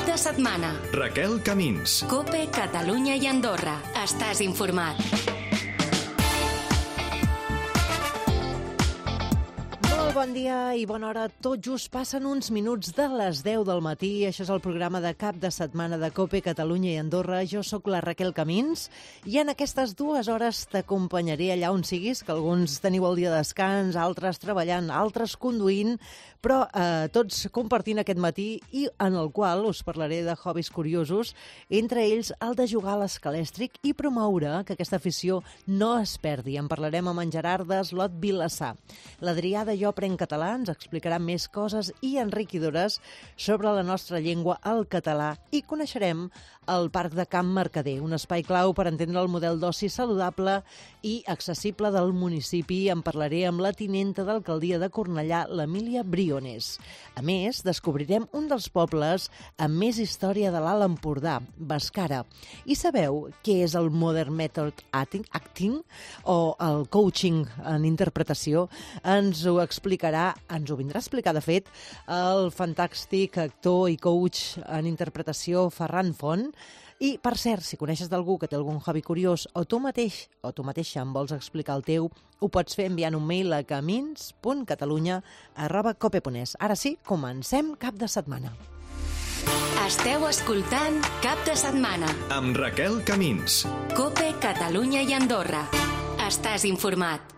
Cap de setmana. Raquel Camins. COPE, Catalunya i Andorra. Estàs informat. Bon dia i bona hora. Tot just passen uns minuts de les 10 del matí. Això és el programa de cap de setmana de COPE, Catalunya i Andorra. Jo sóc la Raquel Camins i en aquestes 2 hores t'acompanyaré allà on siguis, que alguns teniu el dia de descans, altres treballant, altres conduint, però tots compartint aquest matí i en el qual us parlaré de hobbies curiosos, entre ells el de jugar a l'escalèstric i promoure que aquesta afició no es perdi. En parlarem amb en Gerard d'Eslot Vilassar. L'Adrià de Jo en català ens explicarà més coses i enriquidores sobre la nostra llengua, el català, i coneixerem el Parc de Can Mercader, un espai clau per entendre el model d'oci saludable i accessible del municipi. En parlaré amb la tinenta d'alcaldia de Cornellà, l'Emília Briones. A més, descobrirem un dels pobles amb més història de l'Alt Empordà, Bescara. I sabeu què és el Modern Method Acting o el coaching en interpretació? Ens ho vindrà a explicar, de fet, el fantàstic actor i coach en interpretació Ferran Font. I, per cert, si coneixes d'algú que té algun hobby curiós o tu mateix o tu mateixa em vols explicar el teu, ho pots fer enviant un mail a camins.catalunya@cope.es. Ara sí, comencem Cap de Setmana. Esteu escoltant Cap de Setmana amb Raquel Camins. COPE, Catalunya i Andorra. Estàs informat.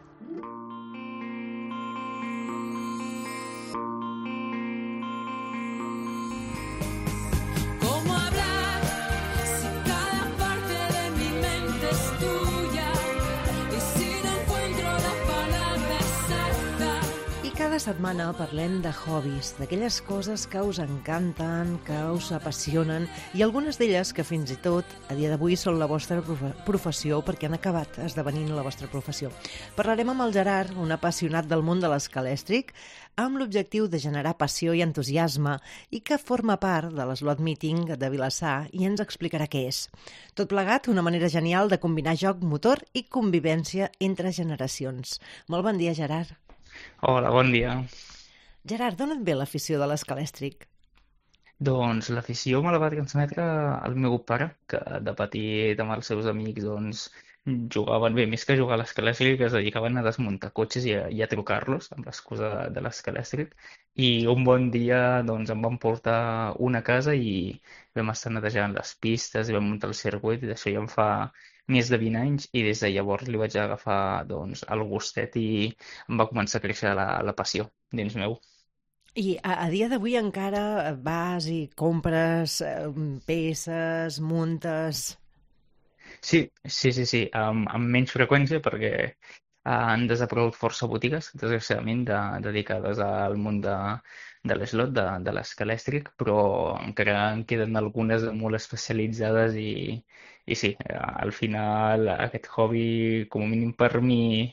Cada setmana parlem de hobbies, d'aquelles coses que us encanten, que us apassionen, i algunes d'elles que fins i tot a dia d'avui són la vostra professió, perquè han acabat esdevenint la vostra professió. Parlarem amb el Gerard, un apassionat del món de l'escalèstric, amb l'objectiu de generar passió i entusiasme, i que forma part de l'Slot Meeting de Vilassar i ens explicarà què és. Tot plegat, una manera genial de combinar joc motor i convivència entre generacions. Molt bon dia, Gerard. Hola, bon dia. Gerard, d'on et ve l'afició de l'escalèstric? Doncs l'afició me la va transmetre el meu pare, que de petit amb els seus amics jugaven bé, més que jugar a l'escalèstric, es dedicaven a desmuntar cotxes i a trucar-los amb l'excusa de l'escalèstric. I un bon dia em van portar una casa i vam estar netejant les pistes i vam muntar el circuit, i d'això ja em fa més de 20 anys, i des de llavors li vaig agafar el gustet i em va començar a créixer la passió dins meu. I a dia d'avui encara vas i compres peces, muntes... Sí, amb menys freqüència perquè han desaparegut força botigues, desgraciadament, dedicades al món de l'eslot, de l'escalèstric, però encara en queden algunes molt especialitzades i sí, al final aquest hobby, com a mínim per mi,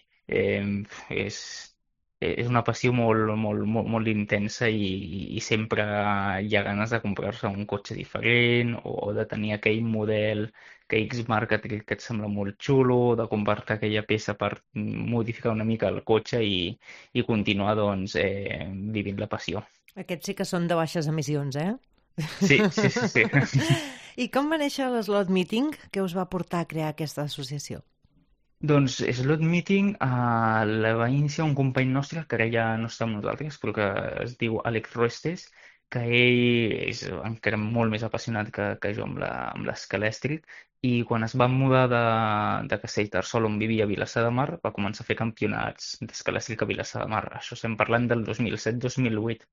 és una passió molt intensa i sempre hi ha ganes de comprar-se un cotxe diferent o de tenir aquell model que X marca que et sembla molt xulo, de comprar-te aquella peça per modificar una mica el cotxe i continuar vivint la passió. Aquests sí que són de baixes emissions, eh? Sí. I com va néixer l'Slot Meeting? Què us va portar a crear aquesta associació? Doncs Slot Meeting la va iniciar un company nostre, que ara ja no està amb nosaltres, però que es diu Àlex Ruestes, que ell és encara molt més apassionat que jo amb l'escalèstric, i quan es va mudar de Castellterçol, on vivia a Vilassar de Mar, va començar a fer campionats d'escalèstric a Vilassar de Mar. Això estem parlant del 2007-2008.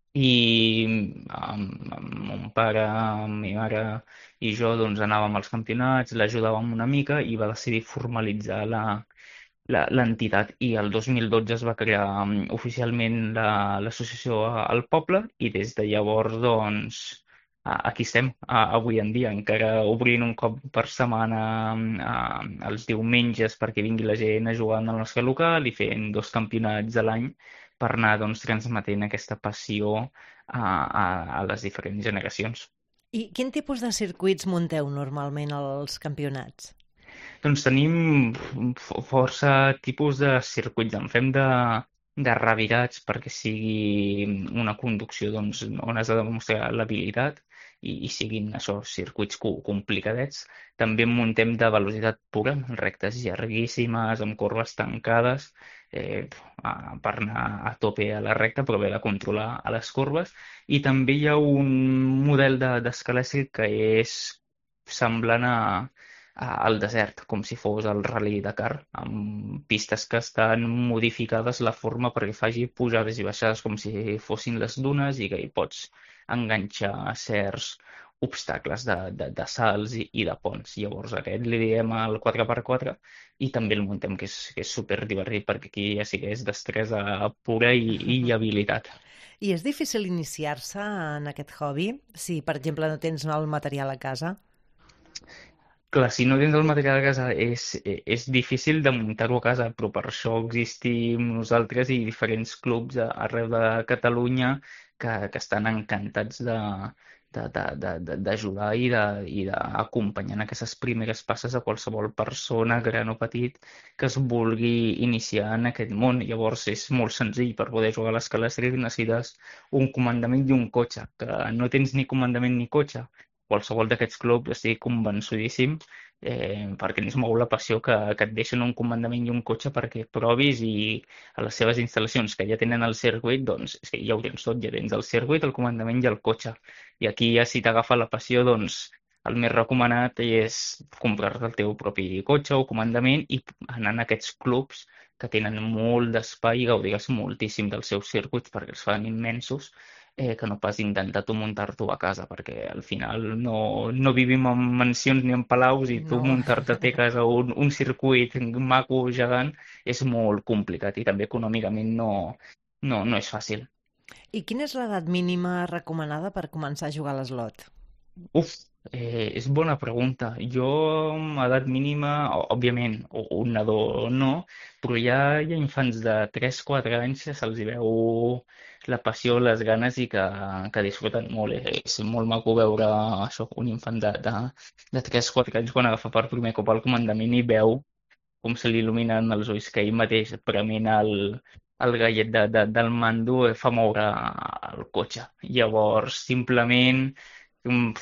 I mon pare, mi mare i jo anàvem als campionats, l'ajudàvem una mica i va decidir formalitzar l'entitat, i el 2012 es va crear oficialment l'associació al poble, i des de llavors aquí estem avui en dia, encara obrint un cop per setmana els diumenges perquè vingui la gent a jugar al nostre local i fent 2 campionats a l'any per anar transmetent aquesta passió a les diferents generacions. I quin tipus de circuits munteu normalment als campionats? Doncs tenim força tipus de circuits. En fem de revirats perquè sigui una conducció doncs, on has de demostrar l'habilitat i siguin això, circuits complicadets. També muntem de velocitat pura, rectes llarguíssimes, amb corbes tancades, per anar a tope a la recta, però haver de controlar a les corbes. I també hi ha un model d'escala que és semblant al desert, com si fos el Rally Dakar, amb pistes que estan modificades la forma perquè faci pujades i baixades com si fossin les dunes i que hi pots enganxar certs obstacles de salts i de ponts. Llavors aquest li diem el 4x4 i també el muntem, que és super divertit perquè aquí ja sí que és destresa pura i habilitat. I és difícil iniciar-se en aquest hobby si, per exemple, no tens el material a casa? Clar, si no tens el material a casa és difícil de muntar-ho a casa, però per això existim nosaltres i diferents clubs arreu de Catalunya que estan encantats d'ajudar i d'acompanyar en aquestes primeres passes a qualsevol persona, gran o petit, que es vulgui iniciar en aquest món. Llavors és molt senzill, per poder jugar a l'escalèstric necessites un comandament i un cotxe, que no tens ni comandament ni cotxe. Qualsevol d'aquests clubs estic convençudíssim perquè ens mou la passió que et deixen un comandament i un cotxe perquè provis i a les seves instal·lacions que ja tenen el circuit, doncs és que ja ho tens tot, ja tens el circuit, el comandament i el cotxe. I aquí ja si t'agafa la passió, doncs el més recomanat és comprar-te el teu propi cotxe o comandament i anar a aquests clubs que tenen molt d'espai i gaudiràs moltíssim dels seus circuits perquè els fan immensos que no pas intentar tu muntar-t'ho a casa, perquè al final no vivim en mansions ni en palaus i tu No. muntar-te a casa un circuit maco, gegant, és molt complicat i també econòmicament no és fàcil. I quina és l'edat mínima recomanada per començar a jugar a l'eslot? Uf, és bona pregunta. Jo, amb edat mínima, òbviament, un nadó no, però hi ha infants de 3-4 anys que se'ls hi veu la passió, les ganes i que disfruten molt. És molt maco veure això, un infant de 3-4 anys quan agafa per primer cop el comandament i veu com se li il·luminen els ulls, que ell mateix prement el gallet del mando fa moure el cotxe. Llavors, simplement mm,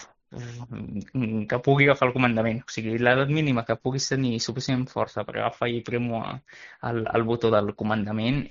que pugui agafar el comandament. O sigui, l'edat mínima que puguis tenir suficient força per agafar i premo el botó del comandament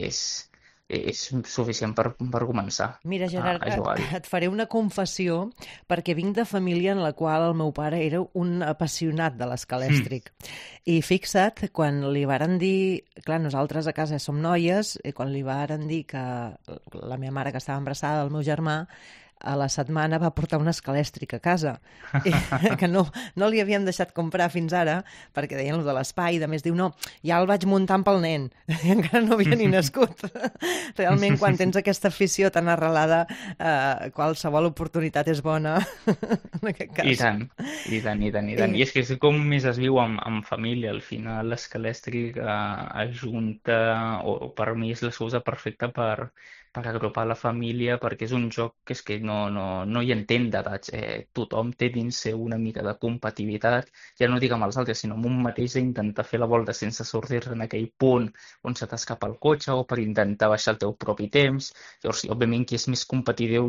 és suficient per començar Mira, Gerard, a jugar-hi. et faré una confessió perquè vinc de família en la qual el meu pare era un apassionat de l'escalèstric. I fixa't, quan li varen dir... Clar, nosaltres a casa som noies, i quan li varen dir que la meva mare, que estava embarassada del meu germà, a la setmana va portar un escalèstric a casa, i, que no li havien deixat comprar fins ara, perquè deien lo de l'espai, i de més diu, no, ja el vaig muntant pel nen, i encara no havia ni nascut. Realment, quan tens aquesta afició tan arrelada, qualsevol oportunitat és bona, en aquest cas. I tant, i tant, i tant, i tant. I és que és com més es viu amb família. Al final l'escalèstric ajunta, o per mi és l'excusa perfecta per agrupar la família, perquè és un joc que és que no hi entén d'edats. Tothom té dins seu una mica de compatibilitat, ja no dic amb els altres, sinó amb un mateix d'intentar fer la volta sense sortir en aquell punt on se t'escapa el cotxe o per intentar baixar el teu propi temps. Llavors, òbviament, qui és més competitiu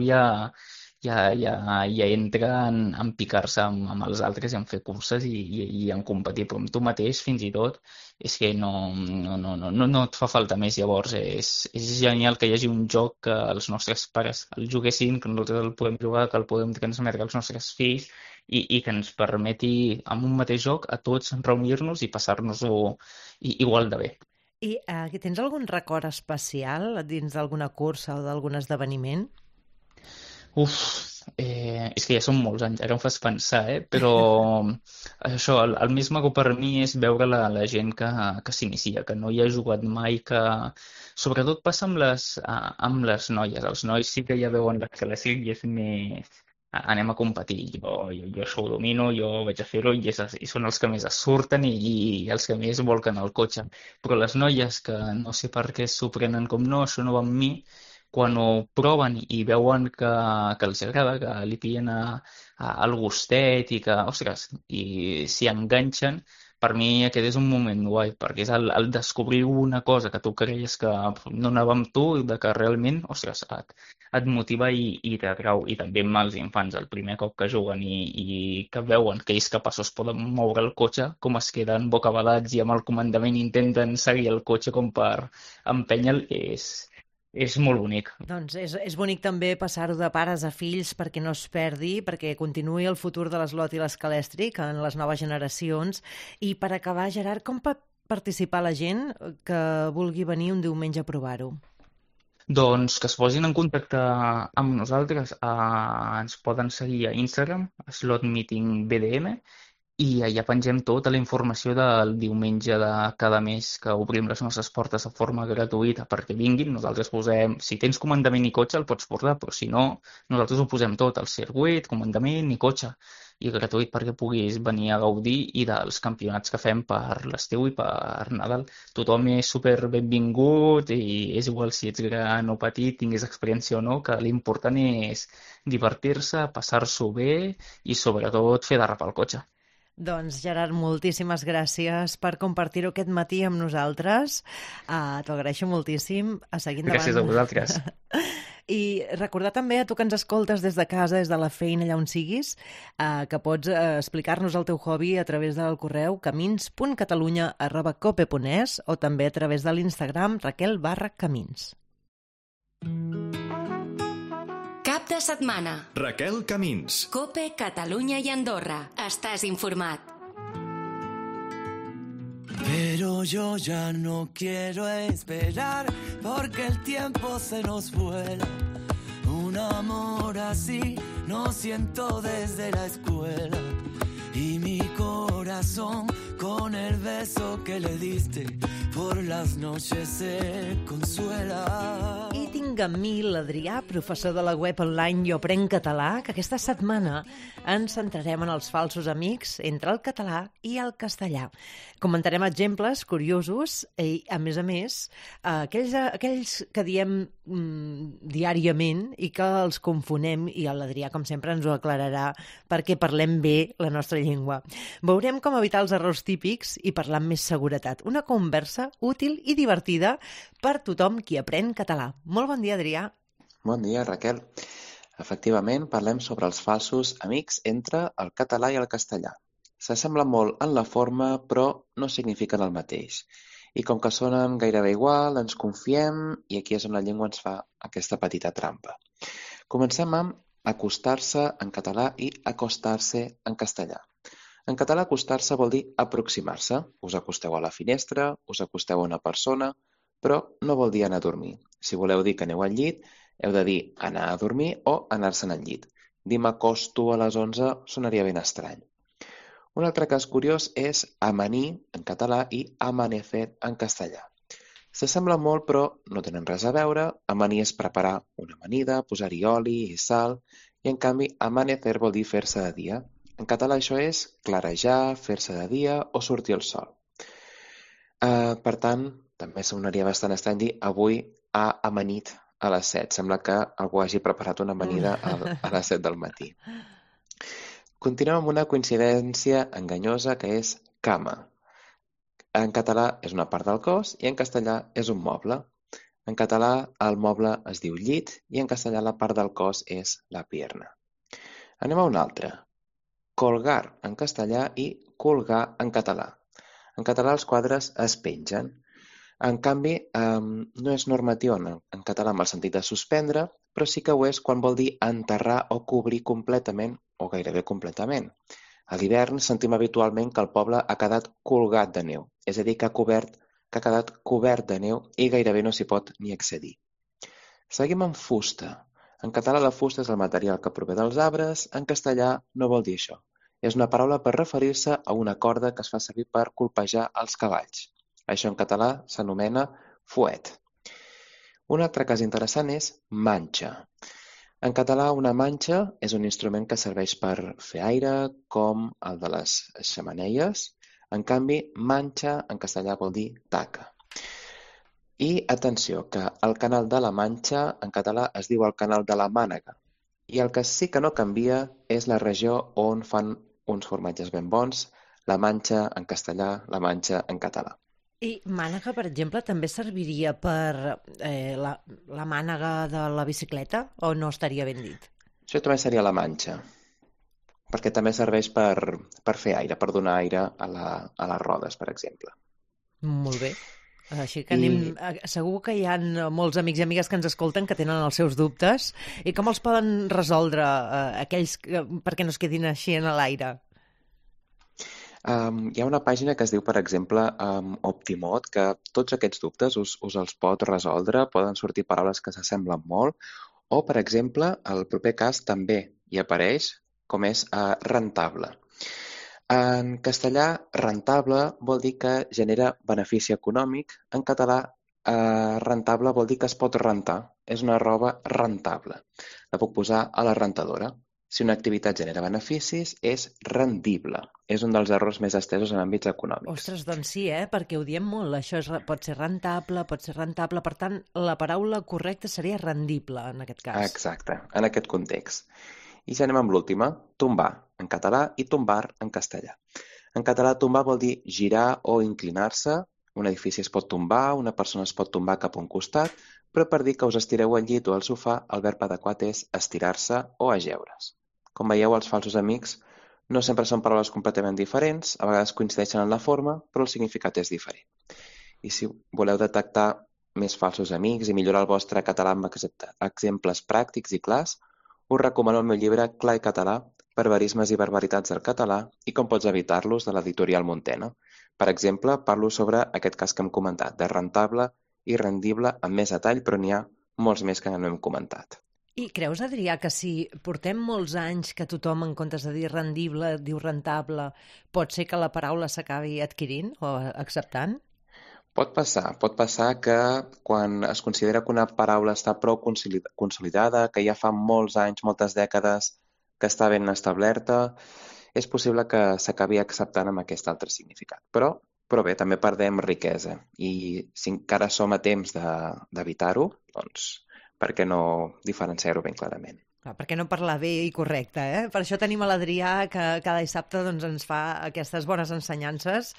ja entra en picar-se amb els altres i en fer curses i en competir, però amb tu mateix fins i tot és que no et fa falta més. Llavors és genial que hi hagi un joc que els nostres pares el juguessin, que nosaltres el podem jugar, que el podem transmetre als nostres fills i que ens permeti amb un mateix joc a tots reunir-nos i passar-nos-ho igual de bé. I tens algun record especial dins d'alguna cursa o d'algun esdeveniment? Uf, és que ja són molts anys, ara em fas pensar, però això, el més maco per mi és veure la gent que s'inicia, que no hi ha jugat mai, que sobretot passa amb les noies. Els nois sí que ja veuen l'escalàstric i és més... Anem a competir, jo això ho domino, jo vaig a fer-ho i són els que més es surten i els que més volquen el cotxe. Però les noies que no sé per què s'ho prenen com no, això no va amb mi, quan ho proven i veuen que els agrada, que li pillen al gustet i que, ostres, i s'hi enganxen, per mi aquest és un moment guai, perquè és el descobrir una cosa que tu creies que no anava amb tu, de que realment, ostres, et motiva i t'atrau. I també amb els infants, el primer cop que juguen i que veuen que ells capaços poden moure el cotxe, com es queden bocabadats i amb el comandament intenten seguir el cotxe com per empènyer, és molt bonic. Doncs és bonic també passar-ho de pares a fills perquè no es perdi, perquè continuï el futur de l'Eslot i l'Escalèstric en les noves generacions. I per acabar, Gerard, com pot participar la gent que vulgui venir un diumenge a provar-ho? Doncs que es posin en contacte amb nosaltres. Ens poden seguir a Instagram, slotmeetingbdm, i allà pengem tota la informació del diumenge de cada mes que obrim les nostres portes de forma gratuïta perquè vinguin. Nosaltres posem, si tens comandament i cotxe el pots portar, però si no, nosaltres ho posem tot, el circuit, comandament i cotxe, i gratuït perquè puguis venir a gaudir i dels campionats que fem per l'estiu i per Nadal. Tothom és super benvingut i és igual si ets gran o petit, tinguis experiència o no, que l'important és divertir-se, passar-s'ho bé i sobretot fer derrapar el cotxe. Doncs, Gerard, moltíssimes gràcies per compartir-ho aquest matí amb nosaltres. T'ho agraeixo moltíssim. A seguir endavant. Gràcies a vosaltres. I recordar també a tu que ens escoltes des de casa, des de la feina, allà on siguis, que pots explicar-nos el teu hobby a través del correu camins.catalunya@cope.es o també a través de l'Instagram Raquel_Camins. Cap de setmana. Raquel Camins. Cope, Catalunya i Andorra. Estàs informat. Pero yo ya no quiero esperar porque el tiempo se nos vuela. Un amor así no siento desde la escuela. Y mi corazón con el beso que le diste por las noches se consuela. I tinc amb mi l'Adrià, professor de la web online Jo Aprenc Català, que aquesta setmana ens centrarem en els falsos amics entre el català i el castellà. Comentarem exemples curiosos i, a més, aquells que diem diàriament i que els confonem, i l'Adrià, com sempre, ens ho aclararà perquè parlem bé la nostra llengua. Veurem com evitar els errors típics i parlar amb més seguretat. Una conversa útil i divertida per tothom qui aprèn català. Molt bon dia, Adrià. Bon dia, Raquel. Efectivament, parlem sobre els falsos amics entre el català i el castellà. S'assemblen molt en la forma, però no signifiquen el mateix. I com que sonen gairebé igual, ens confiem i aquí és on la llengua ens fa aquesta petita trampa. Comencem amb acostar-se en català i acostar-se en castellà. En català, acostar-se vol dir aproximar-se. Us acosteu a la finestra, us acosteu a una persona, però no vol dir anar a dormir. Si voleu dir que aneu al llit, heu de dir anar a dormir o anar-se'n al llit. Dir m'acosto a les 11 sonaria ben estrany. Un altre cas curiós és amanir en català i amanecer en castellà. S'assemblen molt, però no tenen res a veure. Amanir és preparar una amanida, posar-hi oli i sal, i en canvi amanecer vol dir fer-se de dia. En català això és clarejar, fer-se de dia o sortir el sol. Per tant, també sonaria bastant estrany dir avui ha amanit a les 7. Sembla que algú hagi preparat una amanida a les 7 del matí. Continuem amb una coincidència enganyosa que és cama. En català és una part del cos i en castellà és un moble. En català el moble es diu llit i en castellà la part del cos és la pierna. Anem a un altre. Colgar en castellà i colgar en català. En català els quadres es pengen. En canvi, no és normatiu en català amb el sentit de suspendre, però sí que ho és quan vol dir enterrar o cobrir completament o gairebé completament. A l'hivern sentim habitualment que el poble ha quedat colgat de neu, és a dir, que ha quedat cobert de neu i gairebé no s'hi pot ni accedir. Seguim amb fusta. En català la fusta és el material que prové dels arbres, en castellà no vol dir això. És una paraula per referir-se a una corda que es fa servir per colpejar els cavalls. Això en català s'anomena fuet. Un altre cas interessant és manxa. En català una manxa és un instrument que serveix per fer aire, com el de les xemeneies. En canvi, manxa en castellà vol dir taca. I atenció, que el canal de la Manxa en català es diu el canal de la Mànega. I el que sí que no canvia és la regió on fan uns formatges ben bons, La Manxa en castellà, La Manxa en català. I mànega, per exemple, també serviria per la mànega de la bicicleta o no estaria ben dit? Això també seria La Manxa, perquè també serveix per fer aire, per donar aire a les rodes, per exemple. Molt bé. Així que segur que hi ha molts amics i amigues que ens escolten que tenen els seus dubtes. I com els poden resoldre aquells perquè no es quedin així en l'aire? Hi ha una pàgina que es diu, per exemple, Optimot, que tots aquests dubtes us els pot resoldre, poden sortir paraules que s'assemblen molt, o, per exemple, el proper cas també hi apareix com és rentable. En castellà, rentable vol dir que genera benefici econòmic. En català, rentable vol dir que es pot rentar. És una roba rentable. La puc posar a la rentadora. Si una activitat genera beneficis, és rendible. És un dels errors més estesos en àmbits econòmics. Ostres, doncs sí, perquè ho diem molt. Això pot ser rentable. Per tant, la paraula correcta seria rendible, en aquest cas. Exacte, en aquest context. I ja anem amb l'última, tombar, en català, i tombar, en castellà. En català, tombar vol dir girar o inclinar-se. Un edifici es pot tombar, una persona es pot tombar cap a un costat, però per dir que us estireu al llit o al sofà, el verb adequat és estirar-se o ajeure's. Com veieu, els falsos amics no sempre són paraules completament diferents, a vegades coincideixen en la forma, però el significat és diferent. I si voleu detectar més falsos amics i millorar el vostre català amb exemples pràctics i clars, us recomano el meu llibre Clar i català, barbarismes i barbaritats del català i com pots evitar-los, de l'editorial Montena. Per exemple, parlo sobre aquest cas que hem comentat, de rentable i rendible amb més detall, però n'hi ha molts més que no hem comentat. I creus, Adrià, que si portem molts anys que tothom, en comptes de dir rendible, diu rentable, pot ser que la paraula s'acabi adquirint o acceptant? Pot passar que quan es considera que una paraula està prou consolidada, que ja fa molts anys, moltes dècades, que està ben establerta, és possible que s'acabi acceptant amb aquest altre significat. Però bé, també perdem riquesa. I si encara som a temps d'evitar-ho, doncs per què no diferenciar-ho ben clarament? Per què no parlar bé i correcte, Per això tenim a l'Adrià que cada dissabte ens fa aquestes bones ensenyances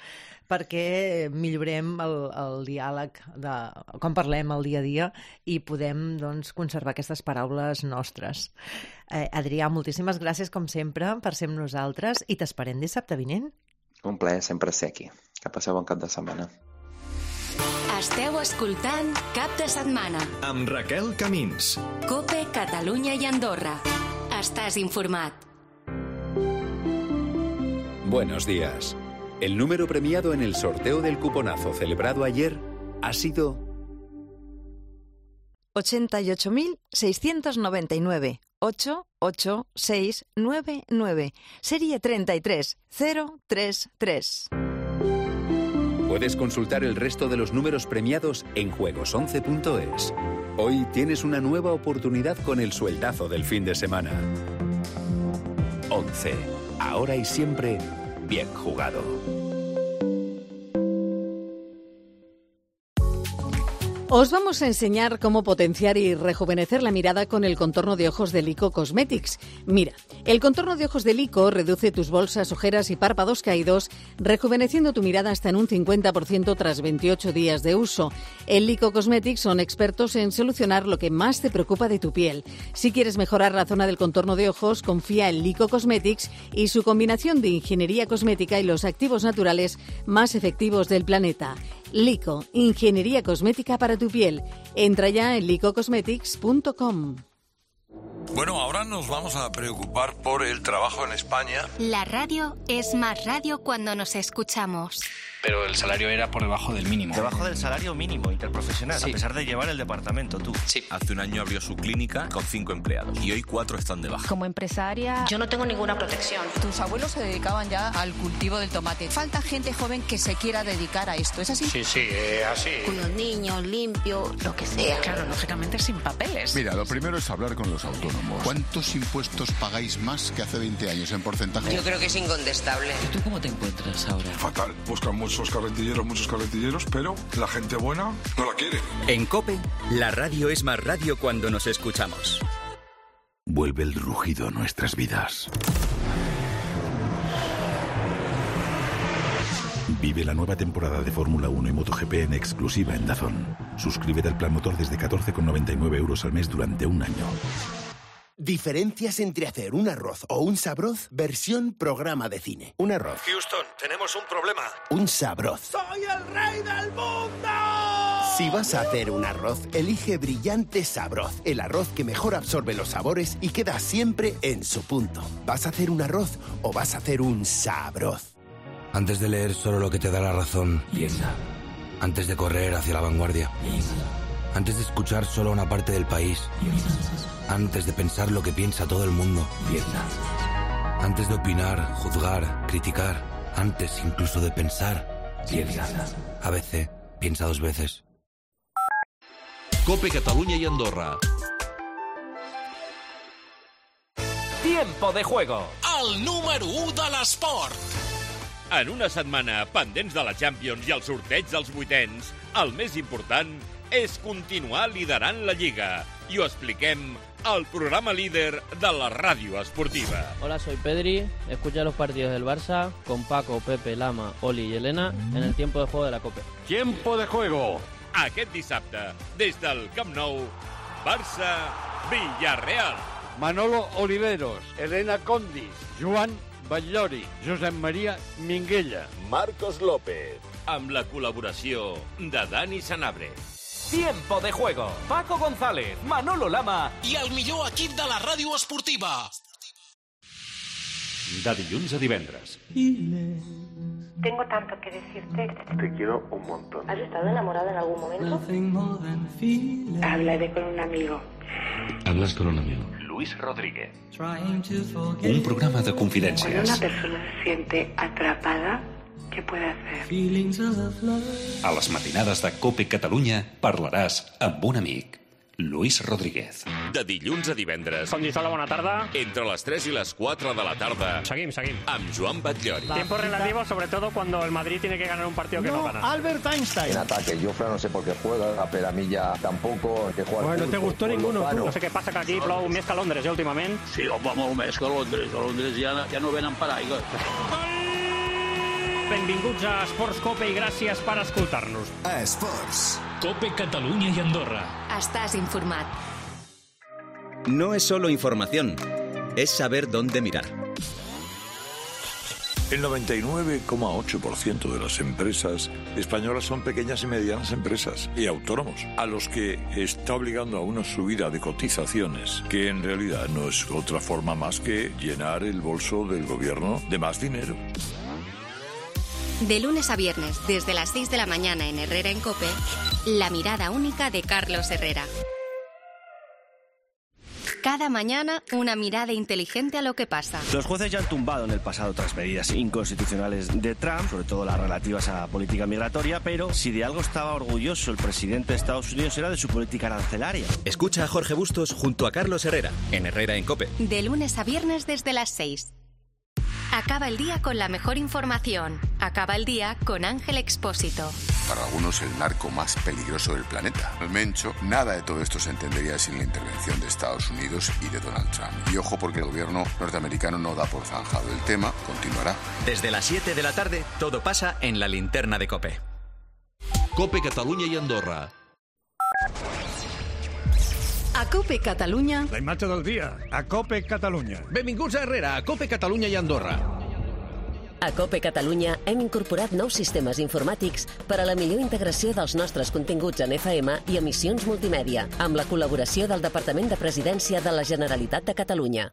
perquè millorem el diàleg de com parlem el dia a dia i podem conservar aquestes paraules nostres. Adrià, moltíssimes gràcies, com sempre, per ser amb nosaltres i t'esperem dissabte vinent. Un plaer sempre ser aquí. Que passeu bon cap de setmana. Esteu escoltant Cap de Setmana amb Raquel Camins. COPE, Catalunya i Andorra. Estàs informat. Buenos días. El número premiado en el sorteo del cuponazo celebrado ayer ha sido 88.699. 88699. Serie 33033. Puedes consultar el resto de los números premiados en juegos11.es. Hoy tienes una nueva oportunidad con el sueldazo del fin de semana. 11. Ahora y siempre, bien jugado. Os vamos a enseñar cómo potenciar y rejuvenecer la mirada con el contorno de ojos de Lyko Cosmetics. Mira, el contorno de ojos de Lyko reduce tus bolsas, ojeras y párpados caídos, rejuveneciendo tu mirada hasta en un 50% tras 28 días de uso. En Lyko Cosmetics son expertos en solucionar lo que más te preocupa de tu piel. Si quieres mejorar la zona del contorno de ojos, confía en Lyko Cosmetics y su combinación de ingeniería cosmética y los activos naturales más efectivos del planeta. Lyko, ingeniería cosmética para tu piel. Entra ya en lycocosmetics.com. Bueno, ahora nos vamos a preocupar por el trabajo en España. La radio es más radio cuando nos escuchamos. Pero el salario era por debajo del mínimo. Debajo del salario mínimo interprofesional, sí. A pesar de llevar el departamento tú. Sí. Hace un año abrió su clínica con 5 empleados y hoy 4 están de baja. Como empresaria, yo no tengo ninguna protección. Tus abuelos se dedicaban ya al cultivo del tomate. Falta gente joven que se quiera dedicar a esto, ¿es así? Sí, así. Con los niños, limpio, lo que sea. Claro, lógicamente sin papeles. Mira, lo primero es hablar con los autónomos. ¿Cuántos impuestos pagáis más que hace 20 años en porcentaje? Yo creo que es incontestable. ¿Y tú cómo te encuentras ahora? Fatal. Buscan muchos carretilleros, pero la gente buena no la quiere. En COPE, la radio es más radio cuando nos escuchamos. Vuelve el rugido a nuestras vidas. Vive la nueva temporada de Fórmula 1 y MotoGP en exclusiva en DAZN. Suscríbete al plan motor desde 14,99 € al mes durante un año. Diferencias entre hacer un arroz o un sabroz, versión programa de cine. Un arroz. Houston, tenemos un problema. Un sabroz. ¡Soy el rey del mundo! Si vas a hacer un arroz, elige Brillante Sabroz. El arroz que mejor absorbe los sabores y queda siempre en su punto. ¿Vas a hacer un arroz o vas a hacer un sabroz? Antes de leer solo lo que te da la razón, piensa. Antes de correr hacia la vanguardia, piensa. Antes de escuchar solo una parte del país, piensa. Antes de pensar lo que piensa todo el mundo, piensa. Antes de opinar, juzgar, criticar, antes incluso de pensar, piensa. ABC, piensa 2 veces. COPE Catalunya i Andorra. Tiempo de juego. El número 1 de l'esport. En una setmana pendents de la Champions i el sorteig dels vuitens, el més important és continuar liderant la Lliga. I ho expliquem al programa líder de la ràdio esportiva. Hola, soy Pedri. Escucha los partidos del Barça con Paco, Pepe, Lama, Oli y Elena en el tiempo de juego de la COPE. Tiempo de juego. Aquest dissabte, des del Camp Nou, Barça-Villarreal. Manolo Oliveros, Elena Condis, Joan Batllori, Josep Maria Minguella, Marcos López, amb la col·laboració de Dani Sanabria. Tiempo de juego. Paco González, Manolo Lama i el millor equip de la ràdio esportiva. De dilluns a divendres. Tengo tanto que decirte. Te quiero un montón. ¿Has estado enamorada en algún momento? Hablaré con un amigo. Hablas con un amigo. Luis Rodríguez. Un programa de Cuando confidències. una persona se siente atrapada, ¿qué puede hacer? A les matinades de COPE Catalunya parlaràs amb un amic. Luis Rodríguez. De dilluns a divendres. Hola, bona tarda. Entre les 3 i les 4 de la tarda. Seguim. Amb Joan Batllori. Tiempo relativo, sobre todo cuando el Madrid tiene que ganar un partido que no gana. Albert Einstein. En ataque, Jofre no sé por qué juega, a Peramilla tampoco, que juega. Bueno, no te gustó ninguno, tu. No sé què passa, que aquí plou més que a Londres, últimament. Sí, home, molt més que a Londres. A Londres ja no venen per aigua. Benvinguts a Esports Cope i gràcies per escoltar-nos. Esports. COPE Catalunya i Andorra. Estás informat. No es solo información, es saber dónde mirar. El 99,8% de las empresas españolas son pequeñas y medianas empresas y autónomos, a los que está obligando a una subida de cotizaciones que en realidad no es otra forma más que llenar el bolso del gobierno de más dinero. De lunes a viernes, desde las 6 de la mañana en Herrera en COPE, la mirada única de Carlos Herrera. Cada mañana, una mirada inteligente a lo que pasa. Los jueces ya han tumbado en el pasado otras medidas inconstitucionales de Trump, sobre todo las relativas a política migratoria, pero si de algo estaba orgulloso el presidente de Estados Unidos era de su política arancelaria. Escucha a Jorge Bustos junto a Carlos Herrera, en Herrera en COPE. De lunes a viernes desde las 6. Acaba el día con la mejor información. Acaba el día con Ángel Expósito. Para algunos el narco más peligroso del planeta. El Mencho, nada de todo esto se entendería sin la intervención de Estados Unidos y de Donald Trump. Y ojo porque el gobierno norteamericano no da por zanjado el tema, continuará. Desde las 7 de la tarde, todo pasa en la linterna de COPE. COPE Catalunya i Andorra. A COPE Catalunya... La imatge del dia, a COPE Catalunya. Benvinguts a Herrera, a COPE Catalunya i Andorra. A COPE Catalunya hem incorporat nous sistemes informàtics per a la millor integració dels nostres continguts en FM i emissions multimèdia, amb la col·laboració del Departament de Presidència de la Generalitat de Catalunya.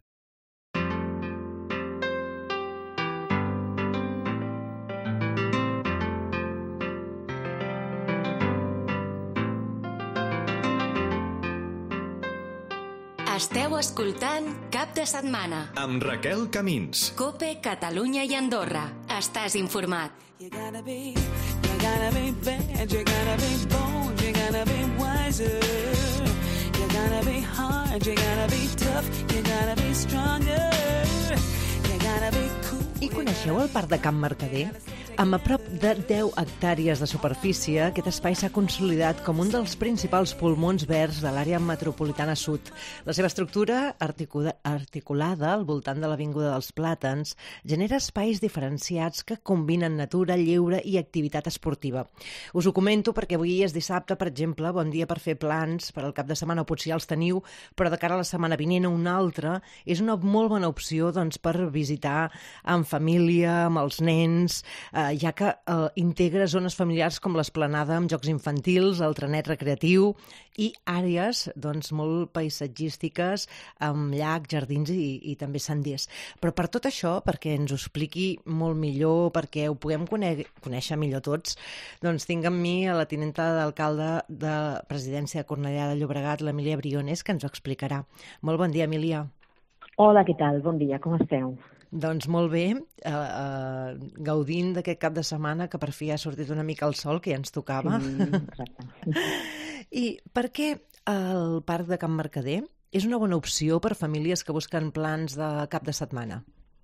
Esteu escoltant Cap de Setmana. Amb Raquel Camins. COPE Catalunya i Andorra. Estàs informat. You gotta be bad, you gotta be bold, you gotta be wiser. You gotta be hard, you gotta be tough, you gotta be stronger. You gotta be cool. I coneixeu el parc de Can Mercader? Amb a prop de 10 hectàrees de superfície, aquest espai s'ha consolidat com un dels principals pulmons verds de l'àrea metropolitana sud. La seva estructura, articulada al voltant de l'Avinguda dels Plàtans, genera espais diferenciats que combinen natura, lleure i activitat esportiva. Us ho comento perquè avui és dissabte, per exemple, bon dia per fer plans per al cap de setmana, o potser ja els teniu, però de cara a la setmana vinent una altra, és una molt bona opció per visitar amb família, amb els nens, ja que integra zones familiars com l'esplanada amb jocs infantils, el trenet recreatiu i àrees molt paisatgístiques amb llacs, jardins i també senders. Però per tot això, perquè ens ho expliqui molt millor, perquè ho puguem conèixer millor tots, doncs tinc amb mi a la tinenta d'alcalde de Presidència de Cornellà de Llobregat, l'Emília Briones, que ens ho explicarà. Molt bon dia, Emília. Hola, què tal? Bon dia, com esteu? Doncs molt bé, gaudint d'aquest cap de setmana que per fi ha sortit una mica el sol, que ja ens tocava. Sí, exacte. I per què el Parc de Can Mercader és una bona opció per famílies que busquen plans de cap de setmana?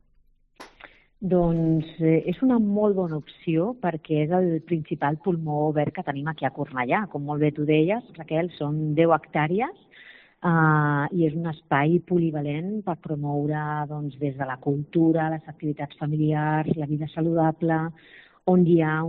Doncs és una molt bona opció perquè és el principal pulmó verd que tenim aquí a Cornellà. Com molt bé tu deies, Raquel, són 10 hectàrees i és un espai polivalent per promoure des de la cultura, les activitats familiars, la vida saludable, on hi ha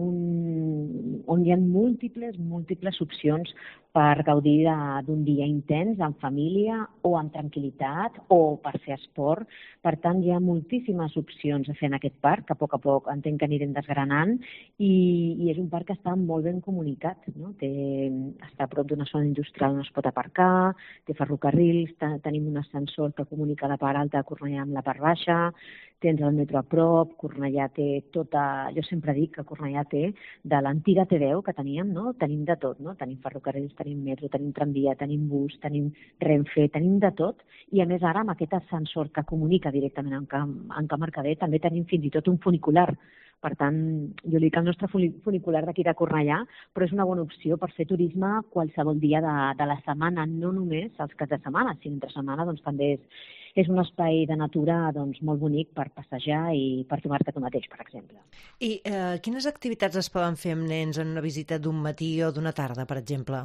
múltiples opcions per gaudir d'un dia intens en família o en tranquil·litat o per fer esport. Per tant, hi ha moltíssimes opcions a fer en aquest parc, que a poc entenc que anirem desgranant, i és un parc que està molt ben comunicat, no? Està a prop d'una zona industrial on es pot aparcar, té ferrocarrils, tenim un ascensor que comunica la part alta de Cornellà amb la part baixa, tens el metro a prop, Cornellà té tota... Jo sempre dic que Cornellà té, de l'antiga T10 que teníem, no? Tenim de tot, no? Tenim ferrocarrils, tenim metro, tenim tramvia, tenim bus, tenim Renfe, tenim de tot, i a més ara amb aquest ascensor que comunica directament amb Can Mercader també tenim fins i tot un funicular. Per tant, jo dic el nostre funicular d'aquí de Cornellà, però és una bona opció per fer turisme qualsevol dia de la setmana, no només els caps de setmana, sinó entre setmana també és un espai de natura molt bonic per passejar i per tomar-te tu mateix, per exemple. I quines activitats es poden fer amb nens en una visita d'un matí o d'una tarda, per exemple?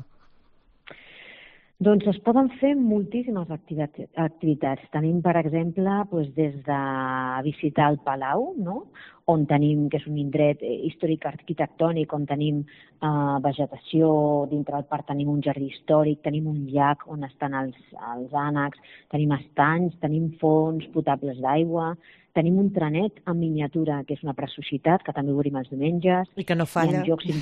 Doncs es poden fer moltíssimes activitats. Tenim, per exemple, des de visitar el Palau, no? On tenim, que és un indret històric arquitectònic, on tenim vegetació, dintre del parc tenim un jardí històric, tenim un llac on estan els ànecs, tenim estanys, tenim fonts potables d'aigua, tenim un trenet en miniatura, que és una preciositat, que també obrim els diumenges. I que no falla.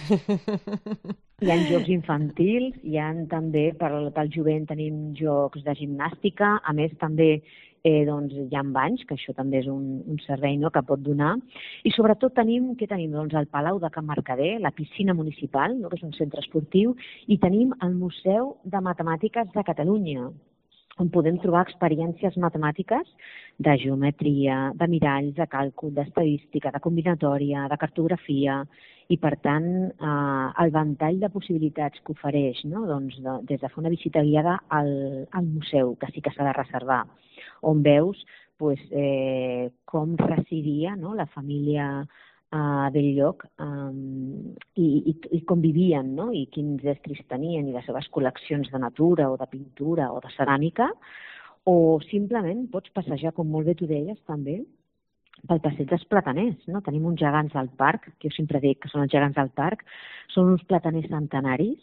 Hi ha jocs infantils, hi ha també, pel jovent tenim jocs de gimnàstica, a més també hi ha banys, que això també és un servei que pot donar, i sobretot tenim el Palau de Can Mercader, la piscina municipal, que és un centre esportiu, i tenim el Museu de Matemàtiques de Catalunya, on podem trobar experiències matemàtiques de geometria, de miralls, de càlcul, d'estadística, de combinatòria, de cartografia, i per tant el ventall de possibilitats que ofereix, des de fer una visita guiada al museu, que sí que s'ha de reservar, on veus com residia la família del lloc i com vivien, i quins estris tenien, i les seves col·leccions de natura o de pintura o de ceràmica, o simplement pots passejar, com molt bé tu deies també, pel passeig dels plataners. Tenim uns gegants al parc, que jo sempre dic que són els gegants del parc, són uns plataners centenaris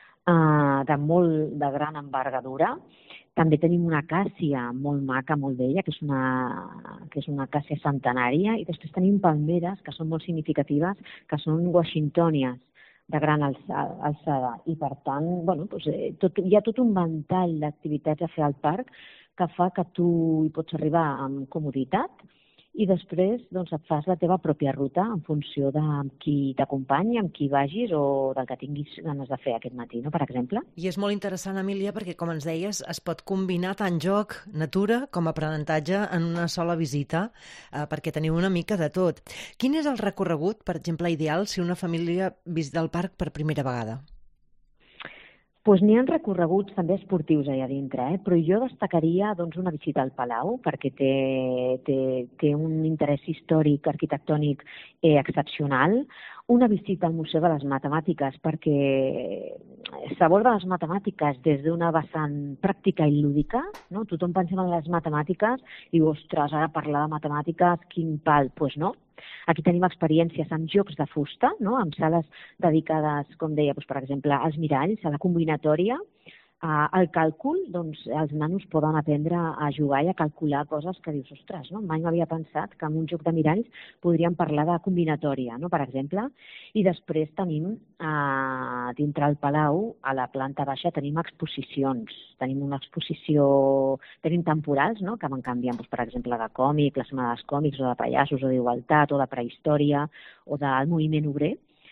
de gran envergadura. També tenim una acàcia molt maca, molt bella, que és una acàcia centenària, i després tenim palmeres, que són molt significatives, que són washingtonies, de gran alçada. I per tant, hi ha tot un ventall d'activitats a fer al parc que fa que tu hi pots arribar amb comoditat, i després et fas la teva pròpia ruta en funció de qui t'acompanyi, amb qui vagis o del que tinguis ganes de fer aquest matí, per exemple. I és molt interessant, Emília, perquè, com ens deies, es pot combinar tant joc, natura, com aprenentatge en una sola visita, perquè teniu una mica de tot. Quin és el recorregut, per exemple, ideal si una família visita el parc per primera vegada? Doncs n'hi ha recorreguts també esportius allà dintre, però jo destacaria una visita al Palau, perquè té un interès històric, arquitectònic excepcional, una visita al Museu de les Matemàtiques, perquè s'aborda les matemàtiques des d'una vessant pràctica i lúdica, no? Tothom pensem en les matemàtiques i diu, ostres, ara parlar de matemàtiques, quin pal. Doncs no. Aquí tenim experiències amb jocs de fusta, no? Amb sales dedicades, com deia, per exemple, als miralls, a la combinatòria, al càlcul. Doncs els nanos poden aprendre a jugar i a calcular coses que dius, ostres, no? Mai m'havia pensat que en un joc de miralls podríem parlar de combinatòria, no? Per exemple. I després tenim, dintre el Palau, a la planta baixa, tenim exposicions. Tenim una exposició, tenim temporals, no? Que van canviant, per exemple, de còmic, la Setmana dels Còmics, o de pallassos, o d'igualtat, o de prehistòria, o del moviment obrer.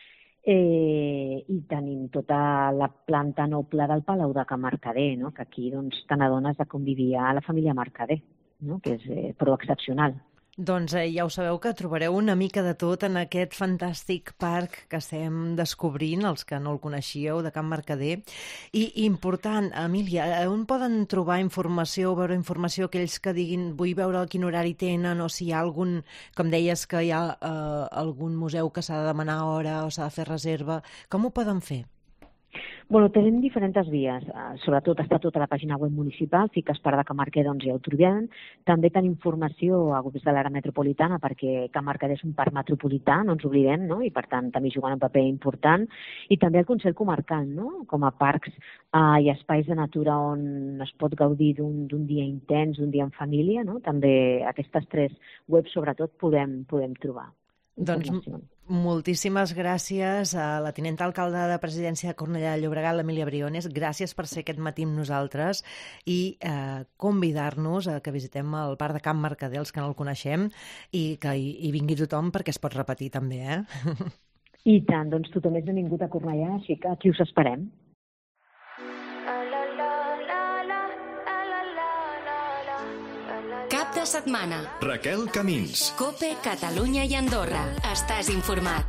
I tenim tota la planta noble del Palau de Can Mercader, no? Que aquí te n'adones de com vivia la família Mercader, no? Que és prou excepcional. Doncs ja ho sabeu que trobareu una mica de tot en aquest fantàstic parc que estem descobrint, els que no el coneixíeu, de Can Mercader. I important, Emília, on poden trobar informació, veure informació aquells que diguin vull veure a quin horari tenen, o si hi ha algun, com deies que hi ha algun museu que s'ha de demanar hora o s'ha de fer reserva, com ho poden fer? Bueno, tenim diferents vies. Sobretot està tota la pàgina web municipal, fiques Parc de Can Mercader, doncs ja ho trobem. També tenim informació a grups de l'àrea metropolitana, perquè Can Mercader és un parc metropolità, no ens oblidem, no? I per tant també juguen un paper important. I també el Consell Comarcal, no? Com a parcs i espais de natura on es pot gaudir d'un dia intens, d'un dia en família, no? També aquestes 3 webs, sobretot, podem trobar. Doncs moltíssimes gràcies a la tinenta alcalde de Presidència de Cornellà de Llobregat, l'Emília Briones. Gràcies per ser aquest matí amb nosaltres i convidar-nos a que visitem el Parc de Can Mercader, els que no el coneixem, i que hi vingui tothom perquè es pot repetir també, I tant, doncs tothom és benvingut a Cornellà, així que aquí us esperem. Cap de setmana. Raquel Camins. COPE, Catalunya i Andorra. Estàs informat.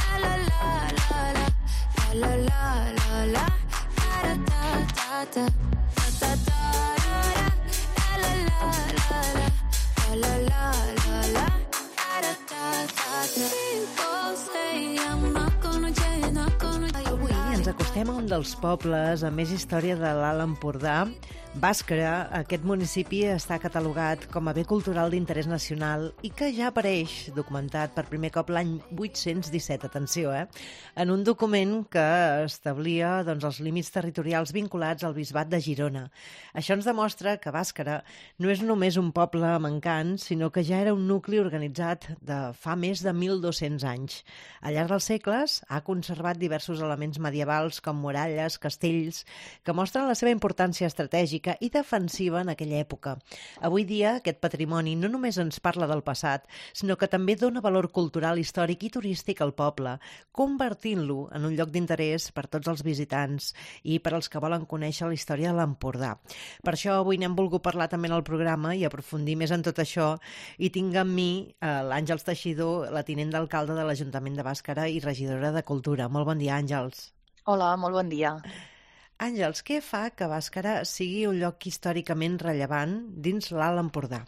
Avui ens acostem a un dels pobles amb més història de l'Alt Empordà, Bàscara. Aquest municipi està catalogat com a bé cultural d'interès nacional i que ja apareix documentat per primer cop l'any 817, atenció, en un document que establia els límits territorials vinculats al bisbat de Girona. Això ens demostra que Bàscara no és només un poble amb encants, sinó que ja era un nucli organitzat de fa més de 1.200 anys. Al llarg dels segles ha conservat diversos elements medievals com muralles, castells, que mostren la seva importància estratègica i defensiva en aquella època. Avui dia aquest patrimoni no només ens parla del passat, sinó que també dona valor cultural, històric i turístic al poble, convertint-lo en un lloc d'interès per tots els visitants i per als que volen conèixer la història de l'Empordà. Per això avui n'hem volgut parlar també en el programa i aprofundir més en tot això, i tinc amb mi l'Àngels Teixidor, la tinent d'alcalde de l'Ajuntament de Bàscara i regidora de Cultura. Molt bon dia, Àngels. Hola, molt bon dia. Àngels, què fa que Bàscara sigui un lloc històricament rellevant dins l'Alt Empordà?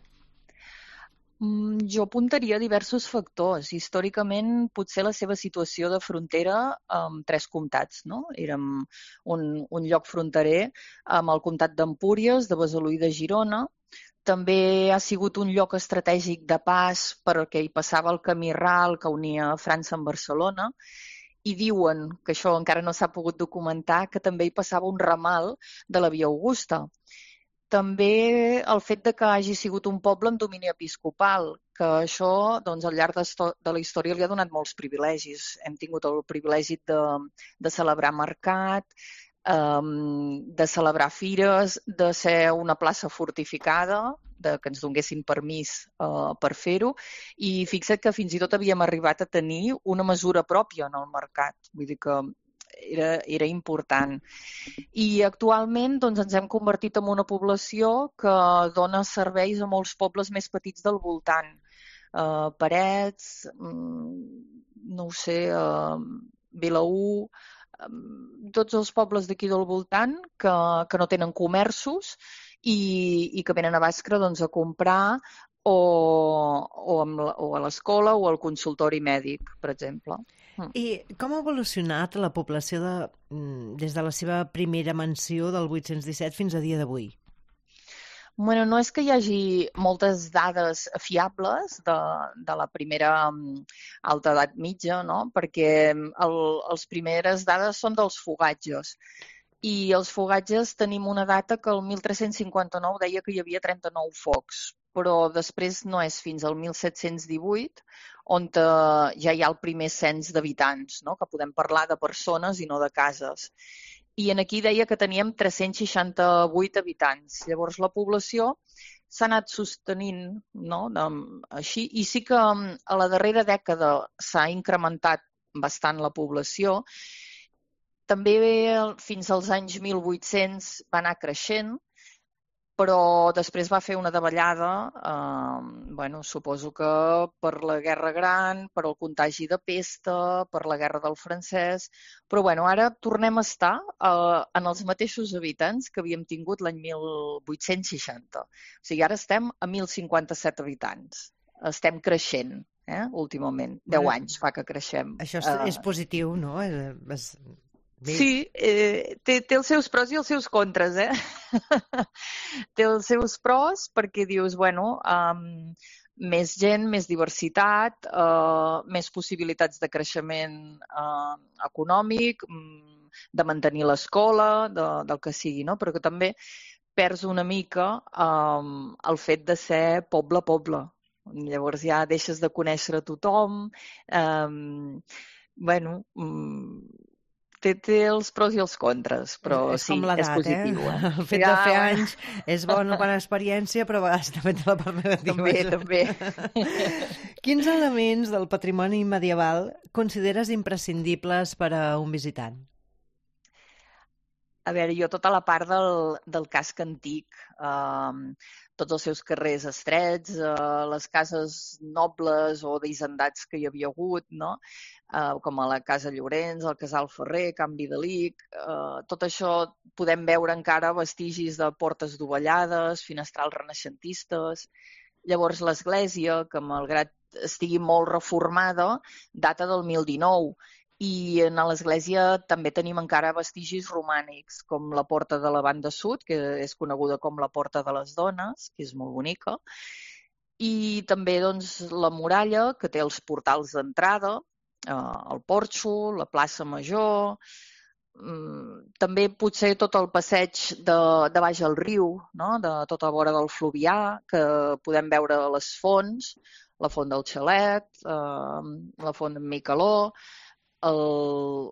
Jo apuntaria diversos factors. Històricament, potser la seva situació de frontera amb 3 comtats, no? Érem un lloc fronterer amb el comtat d'Empúries, de Besalú i de Girona. També ha sigut un lloc estratègic de pas perquè hi passava el camí ral que unia França amb Barcelona. I diuen, que això encara no s'ha pogut documentar, que també hi passava un ramal de la Via Augusta. També el fet de que hagi sigut un poble amb domini episcopal, que això al llarg de la història li ha donat molts privilegis. Hem tingut el privilegi de celebrar mercat, de celebrar fires, de ser una plaça fortificada, que ens donguessin permís per fer-ho, i fixa't que fins i tot havíem arribat a tenir una mesura pròpia en el mercat. Vull dir que era important. I actualment ens hem convertit en una població que dona serveis a molts pobles més petits del voltant. Parets, no ho sé, Vilaür, tots els pobles d'aquí del voltant que no tenen comerços i que venen a Bàscara doncs, a comprar o a l'escola o al consultori mèdic, per exemple. I com ha evolucionat la població des de la seva primera menció del 817 fins a dia d'avui? Bueno, no és que hi hagi moltes dades fiables de la primera alta edat mitja, no? Perquè les primeres dades són dels fogatges. I els fogatges tenim una data que el 1359 deia que hi havia 39 focs, però després no és fins al 1718 on ja hi ha el primer cens d'habitants, no? Que podem parlar de persones i no de cases. I aquí deia que teníem 368 habitants. Llavors la població s'ha anat sostenint, no? Així, i sí que a la darrera dècada s'ha incrementat bastant la població. També fins als anys 1800 va anar creixent, però després va fer una davallada, suposo que per la Guerra Gran, per el contagi de pesta, per la Guerra del Francès, però ara tornem a estar en els mateixos habitants que havíem tingut l'any 1860. O sigui, ara estem a 1.057 habitants. Estem creixent, últimament. 10 anys fa que creixem. Això és positiu, no? Sí, té els seus pros i els seus contres, Té els seus pros perquè dius, més gent, més diversitat, més possibilitats de creixement econòmic, de mantenir l'escola, del que sigui, no? Però que també perds una mica el fet de ser poble a poble. Llavors ja deixes de conèixer a tothom. Té els pros i els contres, però sí, és positiu. El fet de fer anys és bona experiència, però a vegades també té la part negativa. També. Quins elements del patrimoni medieval consideres imprescindibles per a un visitant? A veure, jo tota la part del casc antic, tots els seus carrers estrets, les cases nobles o d'hisendats que hi havia hagut, no? Com a la Casa Llorenç, el Casal Ferrer, Can Vidalic, tot això podem veure encara vestigis de portes dovellades, finestrals renaixentistes. Llavors l'església, que malgrat estigui molt reformada, data del 1019, i a l'església també tenim encara vestigis romànics, com la porta de la banda sud, que és coneguda com la Porta de les Dones, que és molt bonica, i també la muralla, que té els portals d'entrada, el porxo, la plaça Major, també potser tot el passeig de baix al riu, no? De tota la vora del Fluvià, que podem veure les fonts, la font del Xalet, la font d'en Micaló, el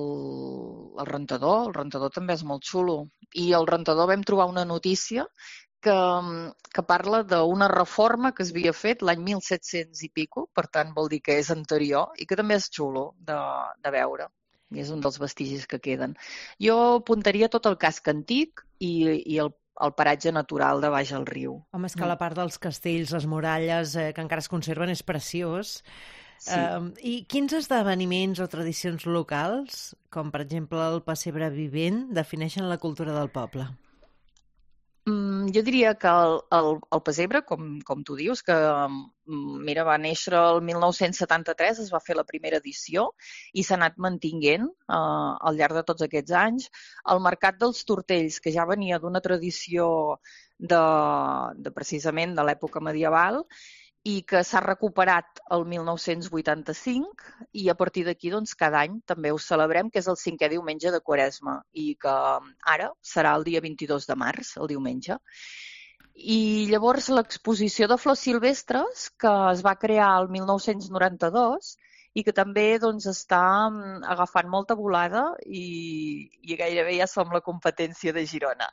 rentador també és molt xulo. I al rentador vam trobar una notícia que parla d'una reforma que es havia fet l'any 1700 i pico, per tant vol dir que és anterior i que també és xulo de veure. I és un dels vestigis que queden. Jo apuntaria tot el casc antic i el paratge natural de baix al riu. Home, és que la part dels castells, les muralles, que encara es conserven, és preciós. Sí. I quins esdeveniments o tradicions locals, com per exemple el pessebre vivent, defineixen la cultura del poble? Jo diria que el pessebre, com tu dius, que va néixer el 1973, es va fer la primera edició i s'ha anat mantinguent al llarg de tots aquests anys. El Mercat dels Tortells, que ja venia d'una tradició precisament de l'època medieval, i que s'ha recuperat el 1985 i a partir d'aquí cada any també ho celebrem, que és el 5è diumenge de Quaresma i que ara serà el dia 22 de març, el diumenge. I llavors l'exposició de flors silvestres, que es va crear el 1992 i que també està agafant molta volada i gairebé ja som la competència de Girona.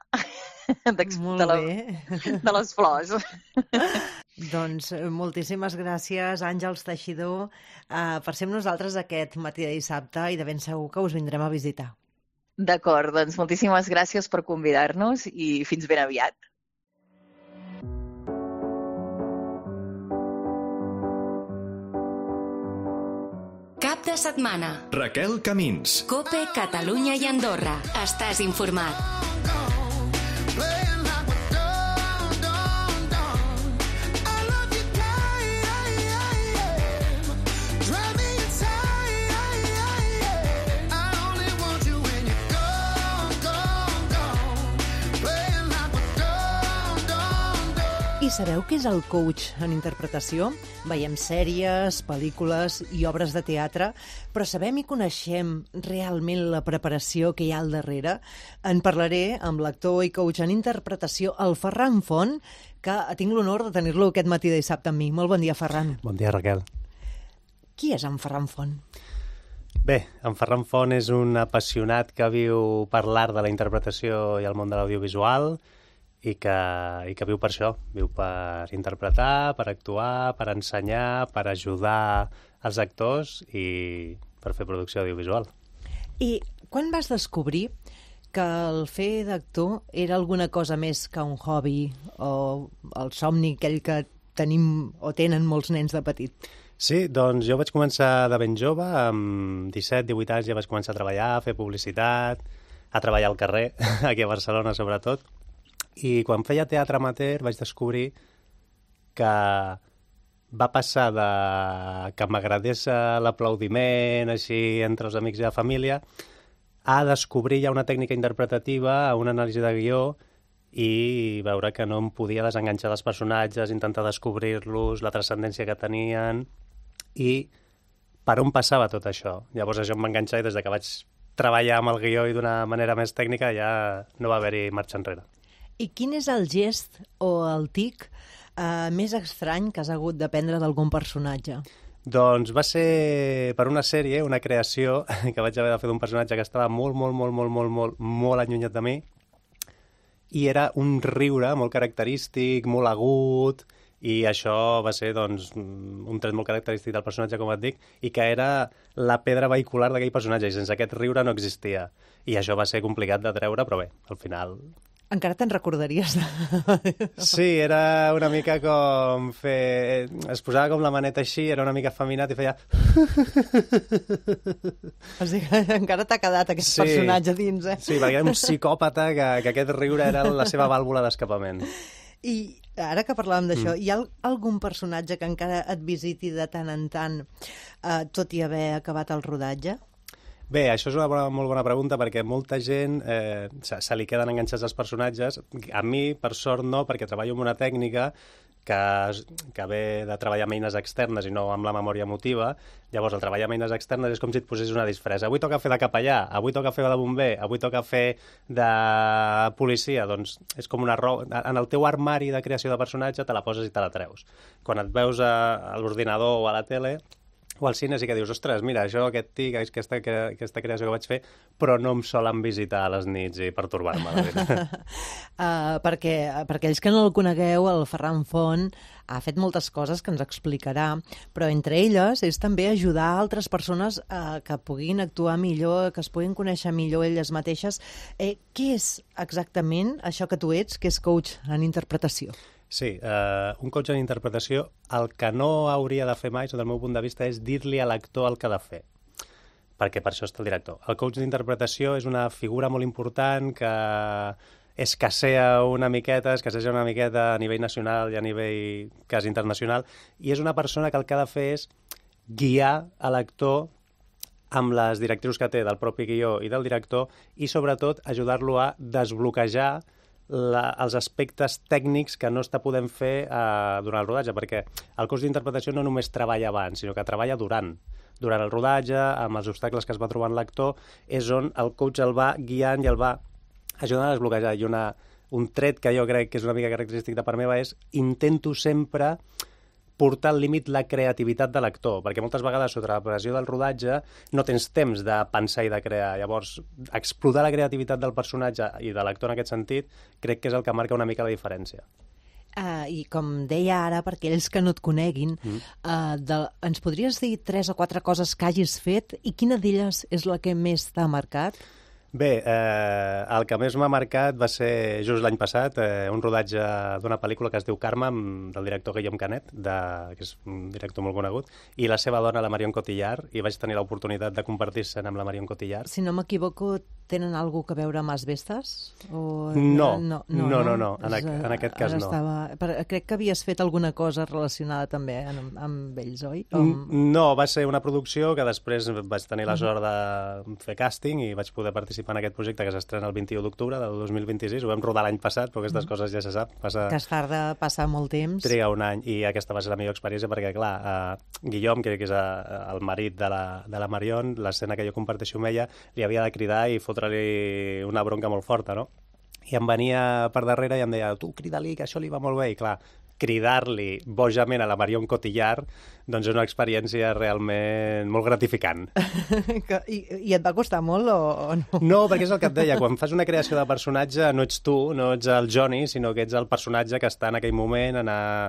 De les flors. Doncs moltíssimes gràcies, Àngels Teixidor, per ser amb nosaltres aquest matí de dissabte i de ben segur que us vindrem a visitar. D'acord, doncs moltíssimes gràcies per convidar-nos i fins ben aviat. Cap cap de setmana. Raquel Camins. COPE, Catalunya i Andorra. Estàs informat. I sabeu què és el coach en interpretació? Veiem sèries, pel·lícules i obres de teatre, però sabem i coneixem realment la preparació que hi ha al darrere? En parlaré amb l'actor i coach en interpretació, el Ferran Font, que tinc l'honor de tenir-lo aquest matí de dissabte amb mi. Molt bon dia, Ferran. Bon dia, Raquel. Qui és en Ferran Font? Bé, en Ferran Font és un apassionat que viu per l'art de la interpretació i el món de l'audiovisual, i que viu per això, viu per interpretar, per actuar, per ensenyar, per ajudar els actors i per fer producció audiovisual. I quan vas descobrir que el fer d'actor era alguna cosa més que un hobby o el somni aquell que tenim o tenen molts nens de petit? Sí, doncs jo vaig començar de ben jove, amb 17-18 anys ja vaig començar a treballar, a fer publicitat, a treballar al carrer, aquí a Barcelona sobretot. I quan feia teatre amateur vaig descobrir que va passar de que m'agradés l'aplaudiment així entre els amics i la família a descobrir ja una tècnica interpretativa, una anàlisi de guió i veure que no em podia desenganxar dels personatges, intentar descobrir-los, la transcendència que tenien i per on passava tot això. Llavors això em va enganxar i des que vaig treballar amb el guió i d'una manera més tècnica ja no va haver-hi marxa enrere. I quin és el gest o el tic més estrany que has hagut d'aprendre d'algun personatge? Doncs va ser per una sèrie, una creació que vaig haver de fer d'un personatge que estava molt allunyat de mi i era un riure molt característic, molt agut i això va ser doncs, un tret molt característic del personatge, com et dic, i que era la pedra vehicular d'aquell personatge i sense aquest riure no existia. I això va ser complicat de treure, però bé, al final... Encara te'n recordaries? Sí, era una mica com fer... Es posava com la maneta així, era una mica afeminat i feia... O sigui que encara t'ha quedat aquest personatge dins, eh? Sí, perquè era un psicòpata que aquest riure era la seva vàlvula d'escapament. I ara que parlàvem d'això, hi ha algun personatge que encara et visiti de tant en tant, tot i haver acabat el rodatge? Bé, això és una molt bona pregunta perquè molta gent se li queden enganxats als personatges. A mi, per sort, no, perquè treballo amb una tècnica que ve de treballar amb eines externes i no amb la memòria emotiva. Llavors, el treballar amb eines externes és com si et posés una disfressa. Avui toca fer de capellà, avui toca fer de bomber, avui toca fer de policia. Doncs és com una roba. En el teu armari de creació de personatge te la poses i te la treus. Quan et veus a l'ordinador o a la tele o al cine sí que dius, ostres, mira, això, aquest tic, aquesta creació que vaig fer, però no em solen visitar a les nits i pertorbar-me, la veritat. Perquè aquells que no el conegueu, el Ferran Font ha fet moltes coses que ens explicarà, però entre elles és també ajudar altres persones que puguin actuar millor, que es puguin conèixer millor elles mateixes. Què és exactament això que tu ets, que és coach en interpretació? Sí, un coach en interpretació el que no hauria de fer mai, sota el meu punt de vista, és dir-li a l'actor el que ha de fer, perquè per això està el director. El coach d'interpretació és una figura molt important que escasseja una miqueta a nivell nacional i a nivell quasi internacional, i és una persona que el que ha de fer és guiar a l'actor amb les directrius que té del propi guió i del director i, sobretot, ajudar-lo a desbloquejar els aspectes tècnics que no està podent fer durant el rodatge, perquè el curs d'interpretació no només treballa abans, sinó que treballa durant el rodatge, amb els obstacles que es va trobant l'actor, és on el coach el va guiant i el va ajudant a desbloquejar. I un tret que jo crec que és una mica característic de part meva és intento sempre portar al límit la creativitat de l'actor, perquè moltes vegades sota la pressió del rodatge no tens temps de pensar i de crear. Llavors, explotar la creativitat del personatge i de l'actor en aquest sentit crec que és el que marca una mica la diferència. I com deia ara, perquè ells que no et coneguin, ens podries dir 3 o 4 coses que hagis fet i quina d'elles és la que més t'ha marcat? Bé, el que més m'ha marcat va ser just l'any passat, un rodatge d'una pel·lícula que es diu Carme, del director Guillaume Canet, que és un director molt conegut, i la seva dona, la Marion Cotillard, i vaig tenir l'oportunitat de compartir-se'n amb la Marion Cotillard. Si no m'equivoco, tenen alguna cosa a veure amb Asbestes? No, en aquest cas no. Crec que havies fet alguna cosa relacionada també amb ells, oi? No, va ser una producció que després vaig tenir la sort de fer càsting i vaig poder participar en aquest projecte que s'estrena el 21 d'octubre del 2026. Ho vam rodar l'any passat, però aquestes coses ja se sap. Que es tarda passar molt temps. Triga un any, i aquesta va ser la millor experiència perquè, clar, Guillaume, que és el marit de la Marion, l'escena que jo comparteixo amb ella, li havia de cridar i fotre-li una bronca molt forta, no? I em venia per darrere i em deia, tu crida-li, que això li va molt bé, i clar, cridar-li bojament a la Marion Cotillard, doncs és una experiència realment molt gratificant. I et va costar molt o no? No, perquè és el que et deia, quan fas una creació de personatge no ets tu, no ets el Johnny, sinó que ets el personatge que està en aquell moment,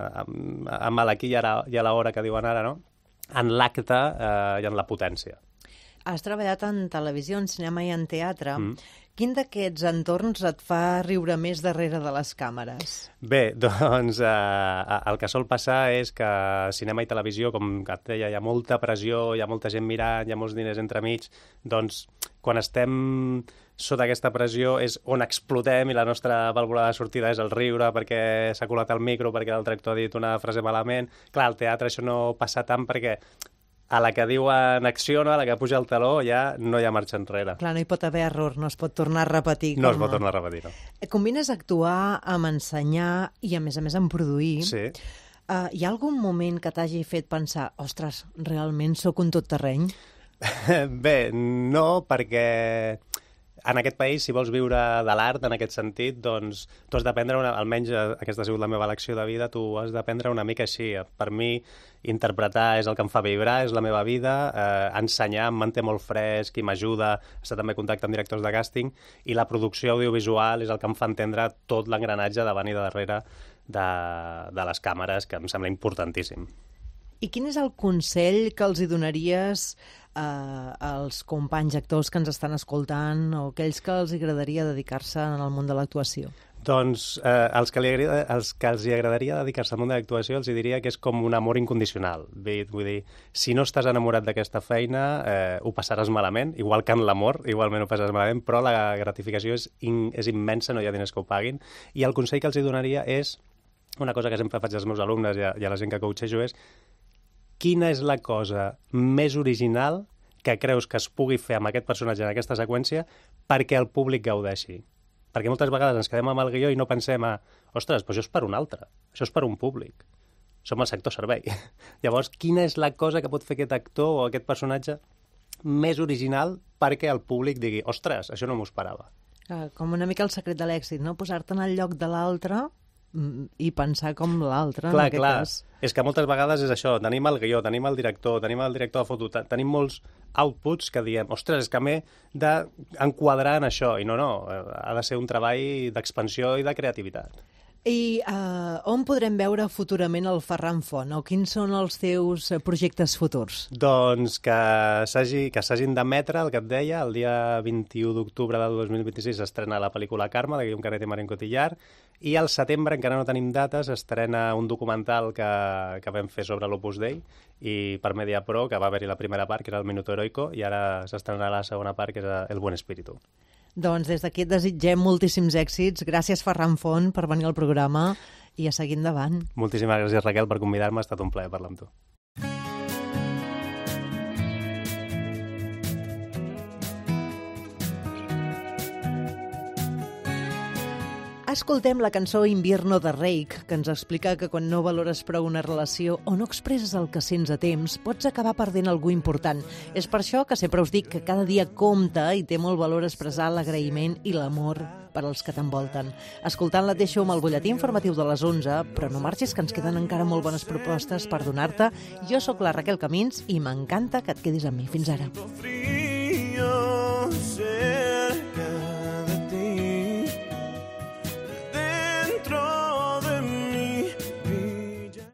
amb l'aquí i a l'hora que diuen ara, no? En l'acte i en la potència. Has treballat en televisió, en cinema i en teatre. Quin d'aquests entorns et fa riure més darrere de les càmeres? Bé, doncs el que sol passar és que cinema i televisió, com et deia, hi ha molta pressió, hi ha molta gent mirant, hi ha molts diners entremig, doncs quan estem sota aquesta pressió és on explotem i la nostra vàlvula de sortida és el riure perquè s'ha colat el micro, perquè l'altre actor ha dit una frase malament. Clar, al teatre això no passa tant perquè a la que diuen acció, a la que puja el taló, ja no hi ha marxa enrere. Clar, no hi pot haver error, no es pot tornar a repetir. No es pot tornar a repetir, no. Combines actuar amb ensenyar i, a més, en produir. Sí. Hi ha algun moment que t'hagi fet pensar, ostres, realment sóc un tot-terreny? Bé, no, perquè en aquest país, si vols viure de l'art, en aquest sentit, doncs tu has d'aprendre, almenys aquesta ha sigut la meva elecció de vida, tu has d'aprendre una mica així. Per mi, interpretar és el que em fa vibrar, és la meva vida, ensenyar em manté molt fresc i m'ajuda a estar també en contacte amb directors de càsting, i la producció audiovisual és el que em fa entendre tot l'engranatge davant i de darrere de les càmeres, que em sembla importantíssim. I quin és el consell que els hi donaries als companys actors que ens estan escoltant o aquells que els agradaria dedicar-se en el món de l'actuació? Doncs els que els agradaria dedicar-se al món de l'actuació els diria que és com un amor incondicional. Vull dir, si no estàs enamorat d'aquesta feina, ho passaràs malament, igual que en l'amor, igualment ho passaràs malament, però la gratificació és immensa, no hi ha diners que ho paguin. I el consell que els donaria és, una cosa que sempre faig als meus alumnes i a la gent que coachejo, és quina és la cosa més original que creus que es pugui fer amb aquest personatge en aquesta seqüència perquè el públic gaudeixi. Perquè moltes vegades ens quedem amb el guió i no pensem ostres, però això és per un altre, això és per un públic. Som el sector servei. Llavors, quina és la cosa que pot fer aquest actor o aquest personatge més original perquè el públic digui, ostres, això no m'ho esperava. Com una mica el secret de l'èxit, no? Posar-te en el lloc de l'altre i pensar com l'altre, en aquest cas. És que moltes vegades és això, tenim el guió, tenim el director de foto, tenim molts outputs que diem, ostres, és que m'he d'enquadrar en això, i no, ha de ser un treball d'expansió i de creativitat. I on podrem veure futurament el Ferran Font, o quins són els teus projectes futurs? Doncs que s'hagin d'emetre, el que et deia, el dia 21 d'octubre del 2026 s'estrena la pel·lícula Carme, de Guillaume Canet i Marion Cotillard, i al setembre, encara no tenim dates, estrena un documental que vam fer sobre l'Opus Dei, i per Mediapro, que va haver-hi la primera part, que era el Minuto Heroico, i ara s'estrenarà la segona part, que és El Buen Espíritu. Doncs des d'aquí et desitgem moltíssims èxits. Gràcies, Ferran Font, per venir al programa i a seguir endavant. Moltíssimes gràcies, Raquel, per convidar-me. Ha estat un plaer parlar amb tu. Escoltem la cançó Invierno de Reik, que ens explica que quan no valores prou una relació o no expresses el que sents a temps, pots acabar perdent algú important. És per això que sempre us dic que cada dia compta i té molt valor expressar l'agraïment i l'amor per als que t'envolten. Escoltant-la et deixo amb el butlletí informatiu de les 11, però no marxis, que ens queden encara molt bones propostes per donar-te. Jo sóc la Raquel Camins i m'encanta que et quedis amb mi. Fins ara.